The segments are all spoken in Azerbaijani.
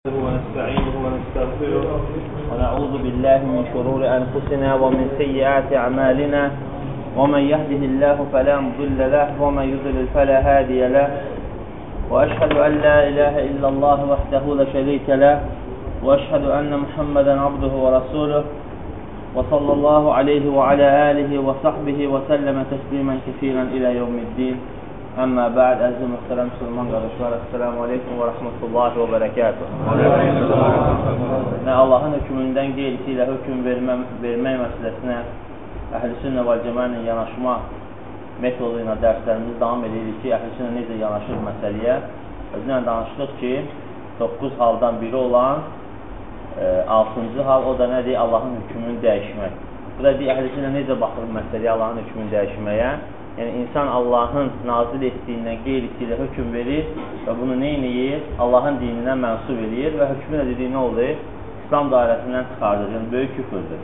ونستعينه ونستغفره ونعوذ بالله من شرور أنفسنا ومن سيئات أعمالنا ومن يهده الله فلا مضل له ومن يضلل فلا هادي له وأشهد أن لا إله إلا الله وحده لا شريك له وأشهد أن محمدا عبده ورسوله وصلى الله عليه وعلى آله وصحبه وسلم تسليما كثيرا إلى يوم الدين. Əmmə bə'd, əziz mühtərəm Müslüman qardaşlar, Esselamu Aleykum və Rəhmətullahi və Bərəkatuhu. Allahın hökmündən qeyrisi ilə hökm vermək məsələsinə Əhl-i-Sünnə və Cəmənin yanaşma metodu ilə dərslərimiz davam edirik ki, Əhl-i-Sünnə necə yanaşır məsələyə. Özünlə danışdıq ki, 9 haldan biri olan 6-cı hal, o da nədir? Allahın hökmünü dəyişmək. Bu da Əhl-i-Sünnə necə baxır məsələyə, Allahın hökmünü dəyişməyə? Yəni, insan Allahın nazil etdiyindən qeyrisi ilə hökm verir və bunu neynəyir? Allahın dinindən mənsub edir və hökmü nə dediyi nə olur? İslam dairəsindən çıxardır, yəni böyük küfürdür.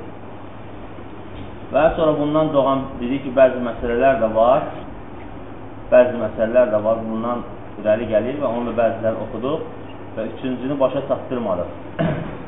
Və sonra bundan doğan dedik ki, bəzi məsələlər də var. Bəzi məsələlər də var, bundan irəli gəlir və onu bəziləri oxuduq və üçüncünü başa çatdırmadıq.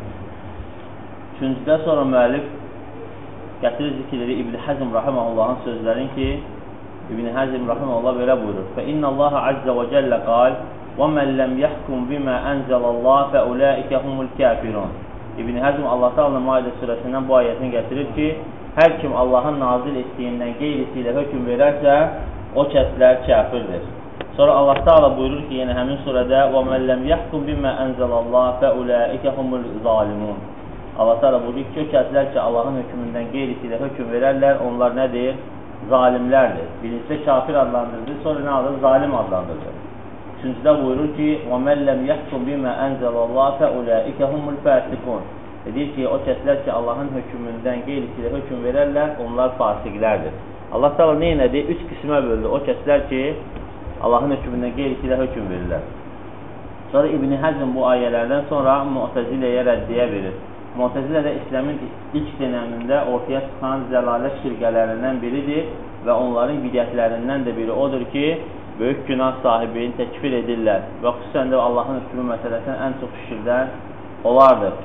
Üçüncüdə sonra müəllif gətirir zikirləri İbn Həzm Rahiməhullahın sözlərin ki, İbn Həzm Rahiməhullah belə buyurur. فَإِنَّ اللّٰهَ عَزَّ وَجَلَّ قَالْ وَمَنْ لَمْ يَحْكُمْ بِمَا أَنْزَلَ اللّٰهِ فَأُولَٰئِكَ هُمُ الْكَافِرُونَ İbn Həzm Allah Teala Maidə surəsindən bu ayətini gətirir ki, hər kim Allahın nazil etdiyindən qeyrisi ilə hökm verərsə, o kəslər kafirdir. Sonra Allah Teala buyurur ki, yenə həmin surədə وَمَنْ لَمْ يَحْكُمْ بِمَا أَنْزَلَ اللّٰهِ فَأُولَٰئِكَ هُمُ الظَّالِمُونَ Allah Teala buyurur ki, o kəslər ki, Allahın hökmündən qeyrisi ilə hökm verərlər, onlar nədir? Zalimlərdir. Birincisi kafir adlandırdı, sonra nə adı? Zalim adlandırdı. Üçüncüdə buyurur ki, وَمَنْ لَمْ يَحْكُمْ بِمَا أَنْزَلَ اللّٰهِ فَأُولَٰئِكَ هُمُ الْفَاسِقُونَ Deyir ki, o kəslər ki, Allahın hökmündən qeyrisi ilə hökm verərlər, onlar fasiqlərdir. Allah təala neynədi? 3 qismə böldü. O kəslər ki, Allahın hökmündən qeyrisi ilə hökm verirlər. Sonra İbn Həzm bu ayələrdən sonra Mu'təziləyə rəddiyə verir. Mu'təzilə də İslamın ilk dönəmində ortaya çıxan zəlalət şirkələrindən biridir və onların bidətlərindən də biri odur ki, böyük günah sahibini təkfir edirlər və xüsusən də Allahın hökmü məsələsindən ən çox şirkdən olardır.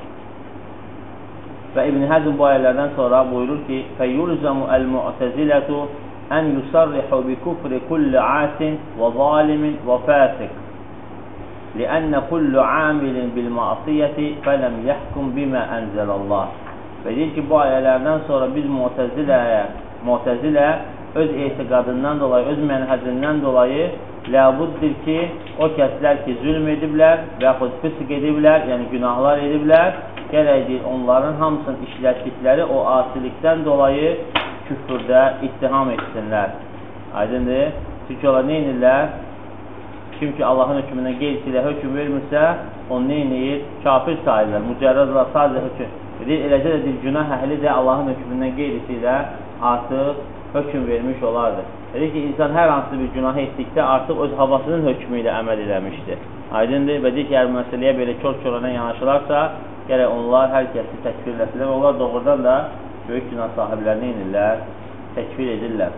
Və İbn Həzm bu ayələrdən sonra buyurur ki, فَيُلْزَمُ الْمُعْتَزِلَةُ أَنْ يُصَرِّحُ بِكُفْرِ كُلِّ عَاسٍ وَظَالِمٍ وَفَاسِقٍ لِأَنَّ كُلُّ عَامِلٍ بِالْمَعْصِيَةِ فَلَمْ يَحْكُمْ بِمَا أَنْزَلَ اللّٰهِ Və deyir ki, bu ayələrdən sonra biz Mu'təzilə öz etiqadından dolayı, öz mənhəzindən dolayı ləbuddir ki, o kəslər ki, zülm ediblər və yaxud fısq ediblər, yəni günahlar ediblər, gərəkdir onların hamısının işlətdikləri o asilikdən dolayı küfürdə ittiham etsinlər. Aydındır? Çünki onlar neynirlər? Kim ki Allahın hökmündən qeyrisi ilə hökm vermirsə, onu neynir? Kafir sayılır. Mücərrədlə sadəcə hökm. Eləcə də günah əhli də Allahın hökmündən qeyrisi ilə artıq hökm vermiş olardı. Dedi ki, insan hər hansı bir günah etdikdə artıq öz havasının hökmü ilə əməl eləmişdir. Aydındır və deyir ki, əgər məsələyə belə kör-körənə yanaşılarsa, gərək onlar hər kəsi təkfirləsinlər və onlar doğrudan da böyük günah sahiblərini inirlər, təkfir edirlər.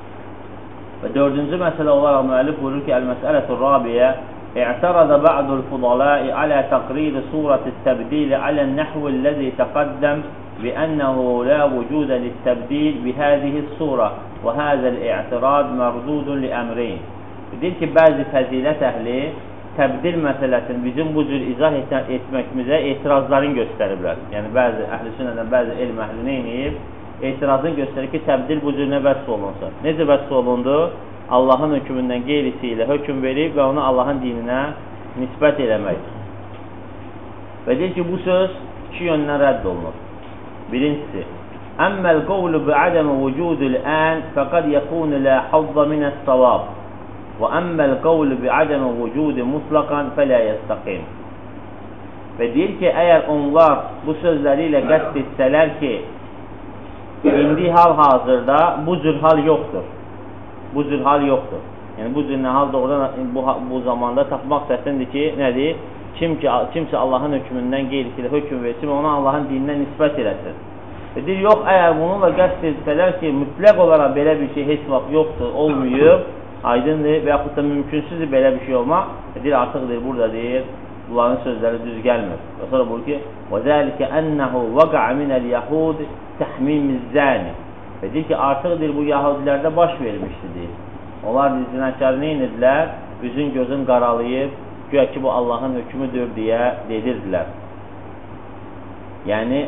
Və dördüncü məsələ olaraq müəllif buyurur ki, Əl-Məsələtu Rabiyə İ'tərədə bə'dul fudala'i alə təqriri surəti təbdili alə nəhvəlləzi təqəddəm bi'ənəhu la vücudə littəbdil bihəzihi surə və həzəl i'tirad mərdudun li əmrin Deyir ki, bəzi fəzilət əhli təbdil məsələsini bizim bu cür izah etməkimizə etirazların göstəriblər. Yəni, bəzi əhl-i-sünnədən, bəzi elm əhli neyniyib? Etirazını göstərir ki, təbdil bu cür nə vəsf olunsa. Necə vəsf olundu? Allahın hökmündən qeyrisi ilə hökm verib və onu Allahın dininə nisbət eləmək. Və deyir ki, bu söz 2 yöndən rədd olunur. Birincisi, Əmməl qovlu bi'ədəmi vücudul ən fəqəd yəkunu lə havza minəs-savab və əmməl qovlu bi'ədəmi vücudu mutlaqan fələ yəstəqim Və deyir ki, əgər onlar bu sözləri ilə qəsd etsələr ki, indi hal-hazırda bu cür hal yoxdur. Bu cür hal yoxdur. Yəni, bu cür nə hal doğrudan bu zamanda tapmaq səhsəndir ki, nədir? Kimsə Allahın hökmündən qeyrisi ilə hökm versin və ona Allahın dinindən nisbət eləsin. Və deyir, yox, əgər bununla qəsd etsələr ki, mütləq olaraq belə bir şey heç vaxt yoxdur, olmuyor, aydındır və yaxud da mümkünsüzdür belə bir şey olmaq. Deyir, artıq deyir, burada deyir, bunların sözləri düz gəlmir. Və sonra buyurur ki, وَذَٰلِكَ أَنَّهُ وَقَعَ مِنَ الْيَهُودِ تَحْمِيمِ الزَّانِ Və deyir ki, artıq deyir, bu yahudilərdə baş vermişdir, deyir. Onlar zinakar nə edirdilər? Üzün gözün qaralayıb, güya ki, bu Allahın hökmüdür deyə dedirdilər. Yəni,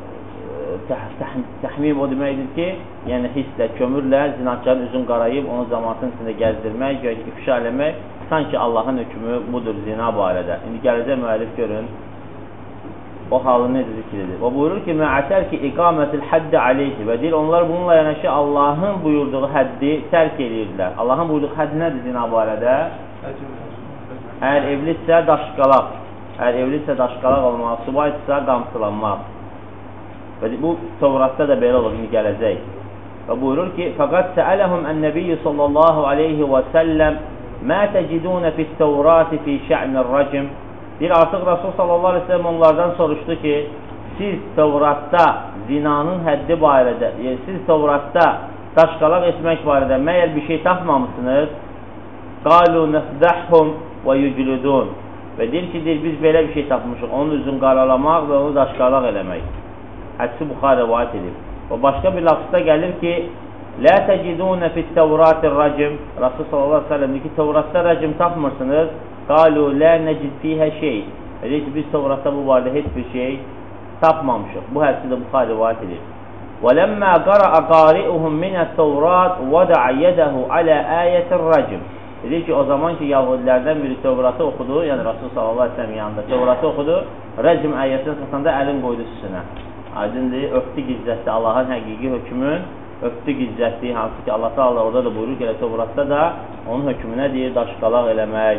təhmim o deməkdir ki, yəni hisslə, kömürlə zinakarın üzün qarayıb, onu cəmaatın içində gəzdirmək, güya ki, ifşa eləmək, sanki Allahın hökmü budur zina barədə. İndi gələcək müəllif görün, o halı necə zikr edir. Və buyurur ki, məətər ki, iqamətül həddi aleyhi və deyir, onlar bununla yanaşı Allahın buyurduğu həddi tərk edirdilər. Allahın buyurduğu hədd nədir zina barədə? Əgər evlidirsə daşqalaq, əgər evlidirsə daşqalaq olmaq, subaydirsə qamçılanmaq. Və bu Tevratda da belə olur, indi gələcək. Və buyurur ki, fəqət səələhum ən-nəbiyyə sallallahu aleyhi və səlləm mə təcidunə fit-Tevrati fi şə'nir rəcim Deyir, artıq Rasul sallallahu aleyhi ve sellem onlardan soruşdu ki, siz Tevratda zinanın həddi barədə, siz Tevratda daşqalaq etmək barədə məyər bir şey tapmamışsınız? Qalu nəfdəhhum və yücludun Və deyir ki, biz belə bir şey tapmışıq, onun üzün qaralamaq və onu daşqalaq eləmək. Hədisi Buxari rivayət edib. Və başqa bir lafızda gəlir ki, Lə təcidunə fit-Tevratir rəcim Rasul sallallahu aleyhi ve sellem deyir ki, Tevratda rəcim tapmırsınız. Qalu lə nəcid fiyhə şey. Deyir ki, biz Tevratda bu barədə heç bir şey tapmamışıq. Bu hədisi də Buxari rivayət edir. Və ləmmə qara'a qari'uhum minət-Tevrat vəda'a yədəhu alə ayətir rəcim Deyir ki, o zaman ki, yahudilərdən biri Tevratı oxudu, yəni Rasul sallallahu aleyhi ve sellem yanında Tevratı oxudu, rəcim ayəsini satanda əlin qoydu üstünə. Aydındır, öftü gizlətdi Allahın həqiqi hökmün, öftü gizlətdi, hansı ki, Allah da orada da buyurur ki, Tevratda da onun hökmünə deyir, daşqalaq eləmək.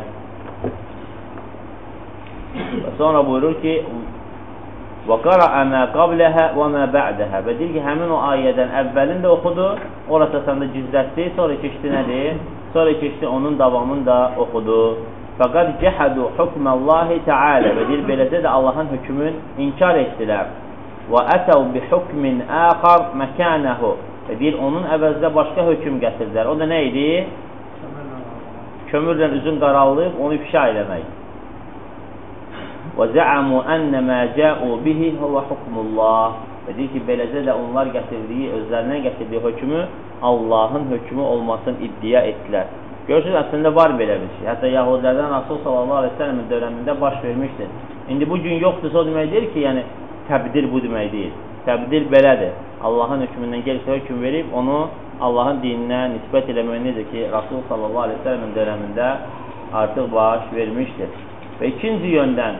Və sonra buyurur ki, وَقَرَعَ مَا قَبْلَهَا وَمَا بَعْدَهَا Və deyir ki, həmin o ayədən əvvəlini də oxudu, orası da gizlətdi, sonra keçdi nədir? Sonra keçdi onun davamını da oxudu. Fəqad cəhədu hukməllahi təalə Və deyir, beləcə də Allahın hökmün inkar etdilər. Və ətəv bi hukmin əxar məkənəhu Və deyir, onun əvəzdə başqa hökm gətirdilər. O da nə idi? Kömürlə üzün qaralıyıb, onu ifşa eləmək. وَزَعَمُوا أَنَّ مَا جَاءُوا بِهِ هُوَ حُكْمُ اللّٰهِ Və deyir ki, beləcə də onlar gətirdiyi, özlərinə gətirdiyi hökmü Allahın hökmü olmasını iddia etdilər. Görürsünüz, əslində var belə bir şey. Hətta yahudilərdən Rasul sallallahu aleyhi ve sellemin dövrəmində baş vermişdir. İndi bu gün yoxdursa o demək deyir ki, yəni təbdir bu demək deyil. Təbdir belədir. Allahın hökmündən gəlirsə hökm verib, onu Allahın dininə nisbət eləmək necə ki, Rasul sallallahu aleyhi ve sellemin dövrəmində artıq baş vermişdir. Və ikinci yöndən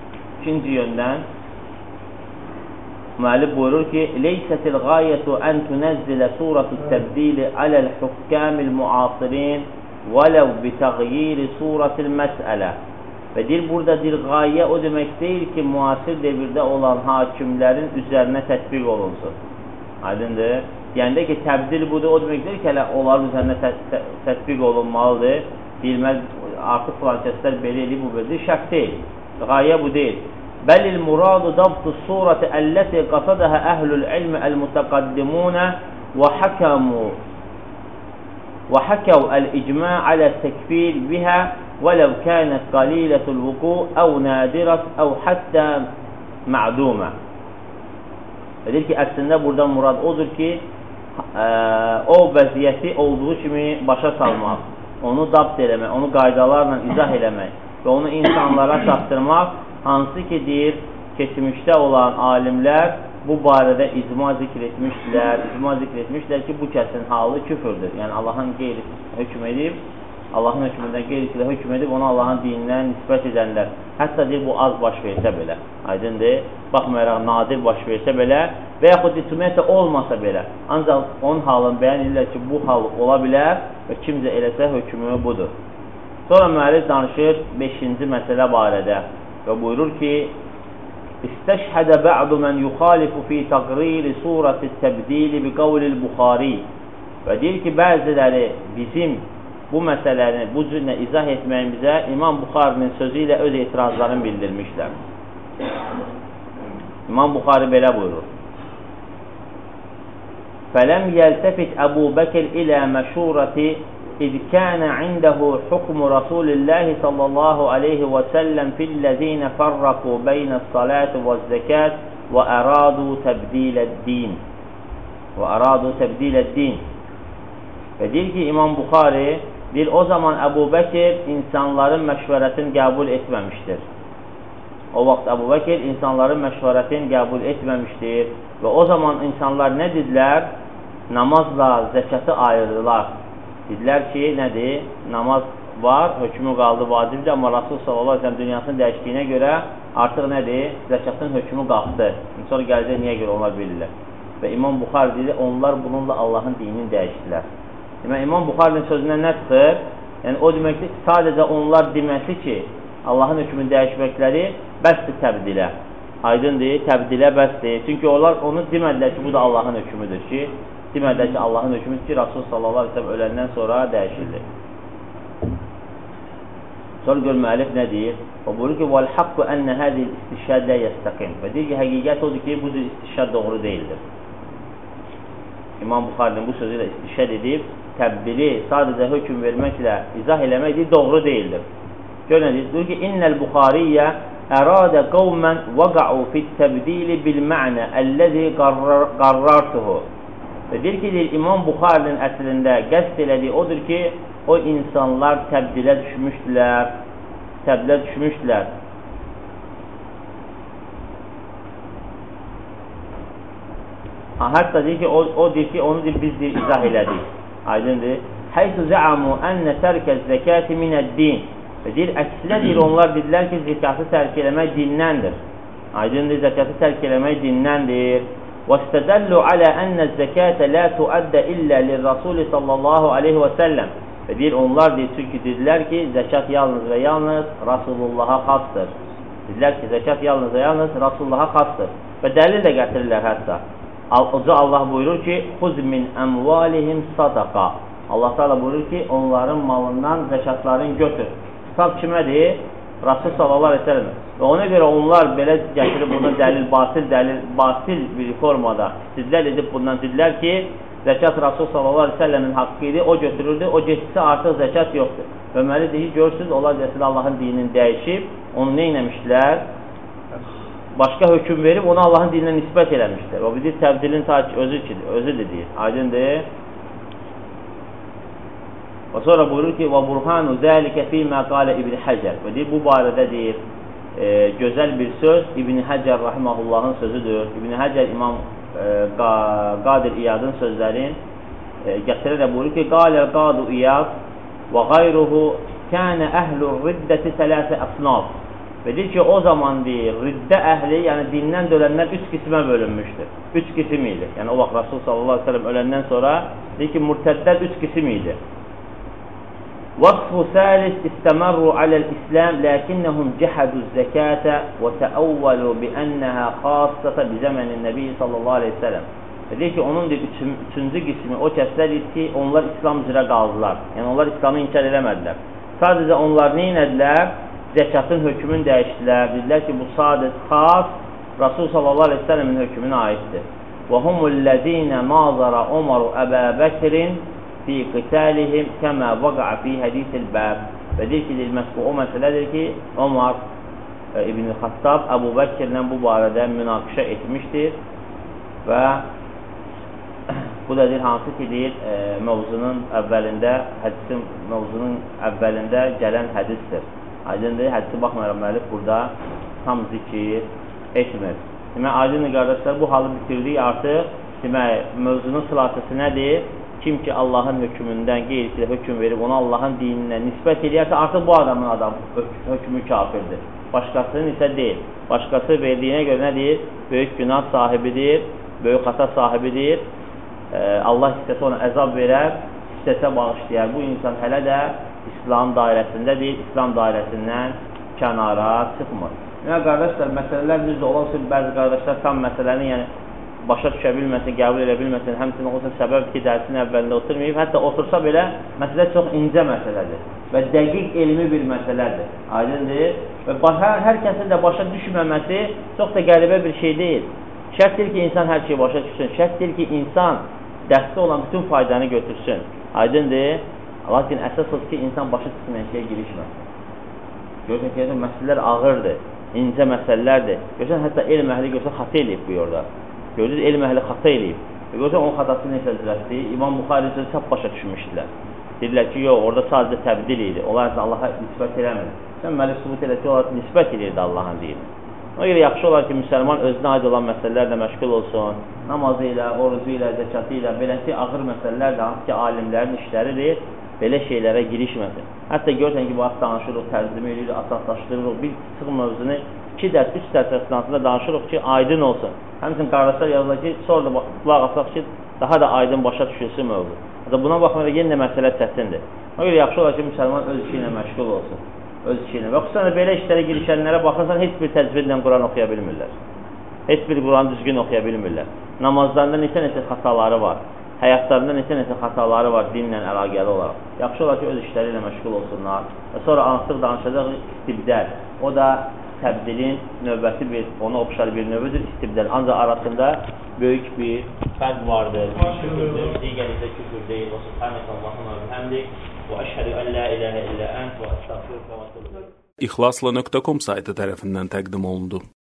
müəllif buyurur ki, Leysətil qayətu ən tünəzzilə suratu təbdili aləl hükkamil muasirin vələv bitəğyiri suratil məsələ Və deyir, burada deyir, qayə o demək deyil ki, müasir devirdə olan hakimlərin üzərinə tətbiq olunsun. Aydındır. Yəni də ki, təbdil budur, o demək deyil ki, hələ onların üzərinə tətbiq olunmalıdır. Deyilməz, artıq filan kəslər belə eləyib, bu belə şərt deyil. Qayə bu deyil. Bəlil muradu dabtu surati əlləti qasadəhə əhlül ilmi əl-mütəqaddimunə və həkəv əl-icmə alə təkfir bihə vələv kənət qalilətul vuku əv nədirət əv həttə mə'dumə Deyir ki, əslində buradan murad odur ki, o vəziyyəti olduğu kimi başa salmaq, onu dabt eləmək, onu qaydalarla izah eləmək və onu insanlara çatdırmaq, hansı ki, deyir, keçmişdə olan alimlər bu barədə icma zikr etmişlər ki, bu kəsin halı küfürdür. Yəni, Allahın qeyrisi hökm edib, Allahın hökmündən qeyrisilə hökm edib, onu Allahın dinindən nisbət edənlər. Hətta deyir, bu az baş versə belə, aydındır, baxmayaraq nadir baş versə belə və yaxud ümumiyyətlə olmasa belə. Ancaq onun halını bəyan edirlər ki, bu hal ola bilər və kimcə eləsə hökmü budur. Sonra müəllif danışır 5-ci məsələ barədə və buyurur ki, İstəşhədə bə'du mən yuxalifu fi təqriri surati təbdili bi qavlil Buxari və deyir ki, bəziləri bizim bu məsələni bu cürlə izah etməyimizə İmam Buxarinin sözü ilə öz etirazlarını bildirmişlər. İmam Buxari belə buyurur. Fələm yəltəfit Əbu Bəkir ilə məşurəti إذ كان عنده حكم رسول الله صلى الله عليه وسلم في الذين فرقوا بين الصلاة والزكاة وأرادوا تبديل الدين. Və deyir ki, İmam Buxari deyir, o zaman Əbu Bəkir insanların məşvərətini qəbul etməmişdir. O vaxt Əbu Bəkir insanların məşvərətini qəbul etməmişdir və o zaman insanlar nə dedilər? Namazla zəkatı ayırdılar. Dedilər ki, nədir? Namaz var, hökmü qaldı vacibdir, amma Rasul sallallahu aleyhi ve sellem dünyasının dəyişdiyinə görə artıq nədir? Zəkatın hökmü qalxdı. Sonra gələcək niyə görə onlar bilirlər. Və İmam Buxari deyir, onlar bununla Allahın dinini dəyişdilər. Demək, İmam Buxarinin sözündən nə çıxır? Yəni, o deməkdir, sadəcə onlar deməsi ki, Allahın hökmünü dəyişməkləri bəsdir təbdilə. Aydındır, təbdilə bəsdir. Çünki onlar onu demədilər ki, bu da Allahın hökmüdür ki, demədilər ki, Allahın hökmüdür ki, Rasul sallallahu aleyhi ve sellem öləndən sonra dəyişildi. Sonra gör müəllif nə deyir? O buyurur ki, وَالْحَقُّ أَنَّ هَذِهِ الْاِسْتِشَّادِ لَا يَسْتَقِيمٌ Və deyir ki, həqiqət odur ki, bu cür istişad doğru deyildir. İmam Buxarinin bu sözü ilə istişad edib, təbdili sadəcə hökm verməklə izah eləməkdir, doğru deyildir. Gör nə deyir? Deyir ki, İnnəl Buxariyyə əradə qavmən vəqa'u fit-təbdili bil-mə'nə əlləzi qarrartuhu Və deyir ki, İmam Buxarinin əslində qəsd elədiyi odur ki, o insanlar təbdilə düşmüşdülər. Hətta deyir ki, o deyir ki, onu biz izah elədik. Aydındır. Haythu za'amu enne terkez zekati mined-din. Və deyir, əksinə deyir, onlar dedilər ki, zəkatı tərk eləmək dinnəndir. Aydındır, zəkatı tərk eləmək dinnəndir. وَاسْتَدَلُّوا عَلَى أَنَّ الزَّكَاةَ لَا تُؤَدَّ إِلَّا لِلرَّسُولِ sallallahu aleyhi və səlləm. Və deyir, onlar deyir, çünki dedilər ki, zəkat yalnız və yalnız Rasulullaha xasdır. Dedilər ki, zəkat yalnız və yalnız Rasulullaha xasdır. Və dəlil də gətirirlər hətta. Oca Allah buyurur ki, خُذْ مِنْ أَمْوَالِهِمْ صَدَقَا Allah Teala buyurur ki, onların malından zəkatlarını götür. Kitab kimədir? Rasul sallallahu aleyhi ve sellem. Və ona görə onlar belə gətirib bunu batil bir formada istidlal edib bundan dedilər ki, zəkat Rasul sallallahu aleyhi ve sellemin haqqı idi, o götürürdü, o getsə artıq zəkat yoxdur. Və məli deyir, görürsünüz, onlar deyəsilə Allahın dinini dəyişib, onu nə eləmişdilər? Başqa hökm verib, onu Allahın dininə nisbət eləmişdir. O bilir, təbdilin özüdür deyir. Aydındır. Və sonra buyurur ki, وَبُرْحَانُ ذَٰلِكَ فِي مَا قَالَ İbn Həcər Və deyir, bu barədə deyir, gözəl bir söz İbn Həcər rahimahullahın sözüdür. İbn Həcər İmam Qadir İyadın sözlərin gətirərək buyurur ki, قَالَ الْقَادُ İyad وَغَيْرُهُ كَانَ أَهْلُ الرِّدَّةِ ثَلَاثَ أَصْنَافٍ Və deyir ki, o zaman deyir, riddə əhli, yəni dindən dölənlər 3 qismə bölünmüşdür. 3 qisim idi. Yəni o vaxt Rasul sallallahu aleyhi ve sellem öləndən sonra deyir ki, murtəddlər 3 qisim idi. وَصْفُ ثَالِث اِسْتَمَرُّوا عَلَى الْإِسْلَامِ لَكِنَّهُمْ جَحَدُوا الزَّكَاةَ وَتَأَوَّلُوا بِأَنَّهَا خَاصَّةً بِزَمَنِ النَّبِيِّ sallallahu aleyhi ve sellem Deyir ki, onun üçüncü qismi o kəslər idi ki, onlar İslam üzrə qaldılar. Yəni onlar İslamı inkar eləmədilər. Sadəcə onlar nə edilər? Zəkatın hökmünü dəyişdilər. Dedilər ki, bu sadəcə xas Rasul sallallahu aleyhi ve sellemin hökmünə aiddir. وَهُمُ الَّذ۪ينَ نَاظَرَ عُمَرُ أَبَا بَكْرٍ fi qitalihim kəmə vəqa'a fi hadisil bəb Və deyir ki, bu o məsələdir ki, Ömər İbn-i Xattab Əbu Bəkirlə bu barədə münaqişə etmişdir və bu da deyir, hansı ki, deyir, mövzunun əvvəlində gələn hədisdir. Aydındır, hədisi baxmayaraq müəllif burada tam zikir etmir. Demək, aydındır qardaşlar, bu halı bitirdik artıq. Demək, mövzunun xülasəsi nədir? Kim ki Allahın hökmündən qeyrisilə hökm verib, onu Allahın dininə nisbət eləyərsə, artıq bu adamın hökmü kafirdir. Başqasının isə deyil. Başqası verdiyinə görə nədir? Böyük günah sahibidir, böyük xata sahibidir. Allah istəsə ona əzab verər, istəsə bağışlayar. Bu insan hələ də İslam dairəsindədir, İslam dairəsindən kənara çıxmır. Yəni, qardaşlar, məsələlər düzdür, olsa bəzi qardaşlar tam məsələni, yəni, başa düşə bilməsin, qəbul edə bilməsin, həmçinin olsa səbəb ki, dərsin əvvəlində oturmayıb, hətta otursa belə, məsələ çox incə məsələdir və dəqiq elmi bir məsələdir, aydındır və hər kəsin də başa düşməməsi çox da qəribə bir şey deyil. Şərt deyil ki, insan hər şeyi başa düşsün, şərt deyil ki, insan dərsdə olan bütün faydanı götürsün, aydındır Lakin əsas odur ki, insan başa çıxmayan şeyə girişməsin. Görürsən ki, məsələlər ağırdır, incə məsələlərdir. Görürsən, hətta elm əhli görürsən, xata eləyib bu yolda. Görürsən, elm əhli xata eləyib. Görürsən, onun xatası necə düzəltdi? İmam Buxari sözü səhv başa düşmüşdülər. Dedilər ki, yox, orada sadəcə təbdil idi. Onlar Allaha nisbət eləmir. Sən məli sübut elə ki, onlar nisbət edirdi Allahın deyil. Ona görə yaxşı olar ki, müsəlman özünə aid olan məsələlərlə məşğul olsun. Namazı ilə, orucu ilə, zəkatı ilə, beləsi ağır məsələlər də hansı ki, alimlərin işləridir, belə şeylərə girişməsin. Hətta görsən ki, vaxt danışırıq, tərcümə edirik, əsaslaşdırırıq, bir sıx mövzunu 2 dərs, 3 dərs əsnasında danışırıq ki, aydın olsun. Həmçinin qardaşlar yazılır ki, sonra da qulaq asaq ki, daha da aydın başa düşülsün mövzu. Hətta buna baxmayaraq yenə məsələ çətindir. Ona görə yaxşı olar ki, müsəlman öz işi ilə məşğul olsun. Öz işi ilə. Və xüsusən belə işlərə girişənlərə baxırsan, heç bir təcvidlə Quran oxuya bilmirlər. Heç bir Quran düzgün oxuya bilmirlər. Namazlarında neçə xataları var. Həyatlarında neçə xataları var dinlə əlaqəli olaraq. Yaxşı olar ki, öz işləri ilə məşğul olsunlar. Və sonra ansıq danışacaq istibdəl. O da təbdilin növbəti bir, ona oxşar bir növüdür istibdəl. Ancaq arasında böyük bir fərq vardır. Küfürdür, digərində küfür deyil. Və subhanəkallahumma və bihamdik. Və əşhədü ən la ilahə illə ənt və əstəğfiruka və etûbu ileyk. İxlasla.com saytı tərəfindən təqdim olundu.